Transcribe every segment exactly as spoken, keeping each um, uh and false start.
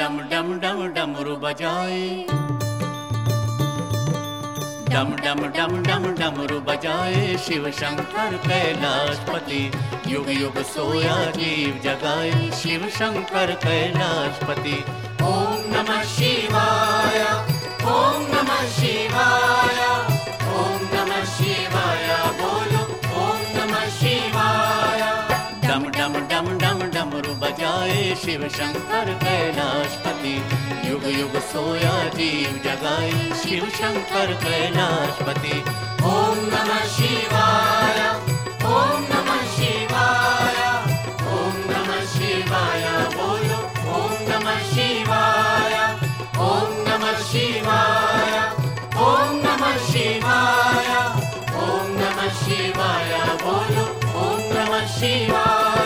डम डम डम डमरू बजाए, डम डम डम डम डमरू बजाए, शिव शंकर कैलाशपति, युग युग सोया जीव जगाए, शिव शंकर कैलाशपति। ओम नमः शिवाय, ओम नमः शिवाय, ओम नमः शिवाय, बोलो ओम नमः शिवाय। डम डम डम डम डमरू बजाए, शिव शंकर कैलाशपति, युग युग सोया जीव जगाए, शिव शंकर कैलाशपति। ओम नमः शिवाय, ओम नमः शिवाय, ओम नमः शिवाय, बोलो ओम नमः शिवाय, ओम नमः शिवाय, ओम नमः शिवाय, ओम नमः शिवाय, बोलो ओम नमः शिवाय।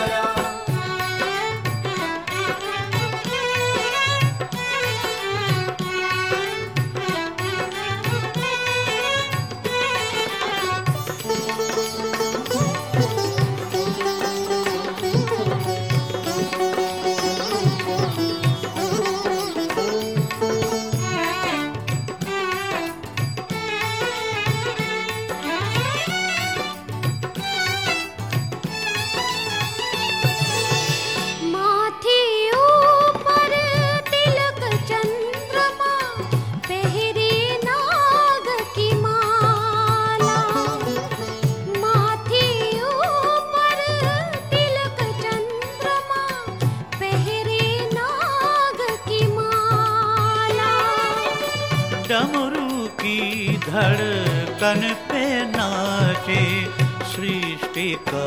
डमरू की धड़कन पे नाचे, सृष्टि का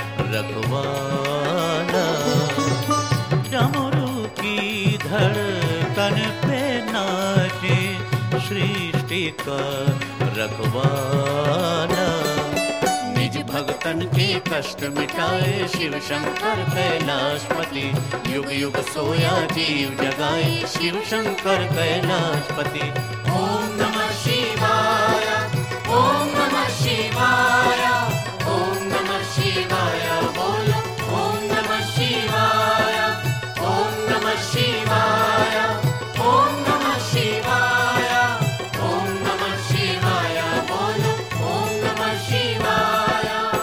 रखवाला। डमरू की धड़कन पे नाचे, सृष्टि का रखवाला। निज भक्तन के कष्ट मिटाए, शिव शंकर कैलाशपति, युग युग सोया जीव जगाए, शिव शंकर कैलाशपति। ओम नमः शिवाय, ओम नमः शिवाय, ओम नमः शिवाय, बोलो ओम नमः शिवाय, ओम नमः शिवाय, ओम नमः शिवाय, ओम नमः शिवाय, बोलो ओम नमः शिवाय।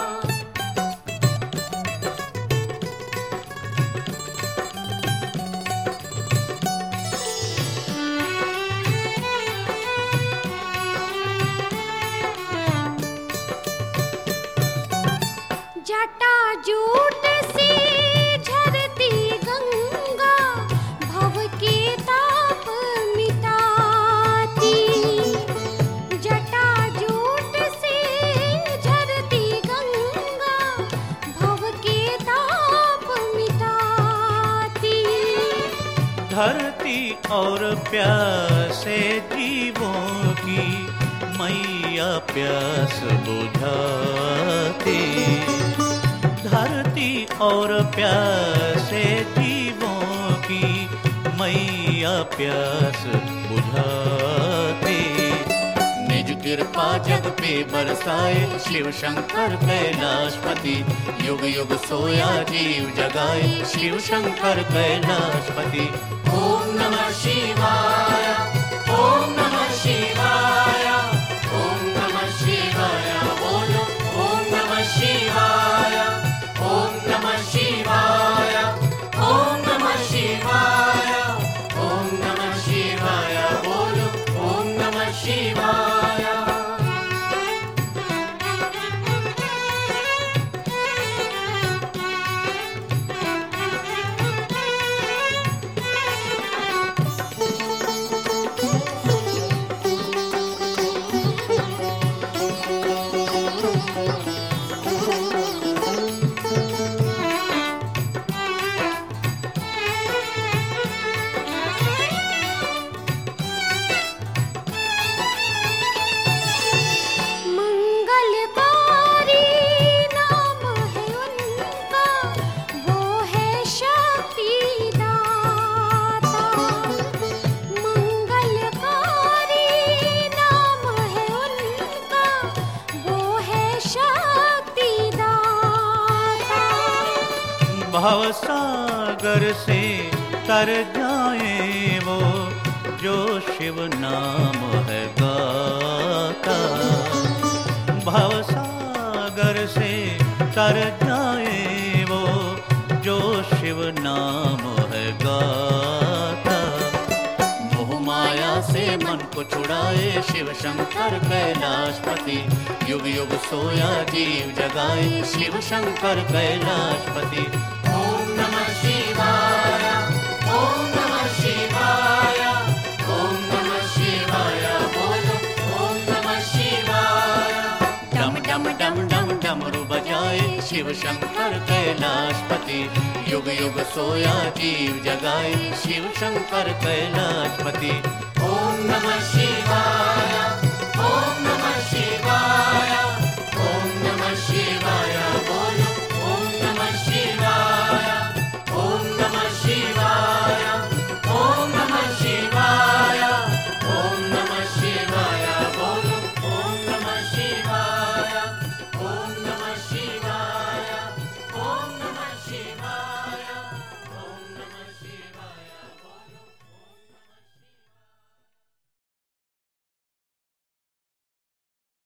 जटा जूट सी झरती गंगा, भव के ताप मिटाती। जटा जूट सी झरती गंगा, भव के ताप मिटाती। धरती और प्यासे जीवों की मैया प्यास बुझाती। धरती और प्यासे जीवों की मैया प्यास बुझाती। निज कृपा जग पे बरसाए, शिव शंकर कैलाशपति, युग युग सोया जीव जगाए, शिव शंकर कैलाशपति। ओम नमः शिवाय, ओम नमः शिवाय, ओम नमः शिवाय, बोलो ओम नमः शिवाय, ओम नमः शिवाय, ओम नमः शिवाय, ओम नमः शिवाय, बोलो ओम नमः शिवाय। भवसागर सागर से तर जाए वो जो शिव नाम है गाता। भव सागर से तर जाए वो जो शिव नाम है गाता। मोह माया से मन को छुड़ाए शिव शंकर कैलाशपति। युग युग सोया जीव जगाए शिव शंकर कैलाशपति। ओम नमः शिवाय, ओम नमः शिवाय, ओम नमः शिवाय, बोलो ओम नमः शिवाय। डम डम डम डम डमरू बजाए शिव शंकर कैलाशपति। युग युग सोया जीव जगाए शिव शंकर कैलाशपति। ओम नमः शिवाय,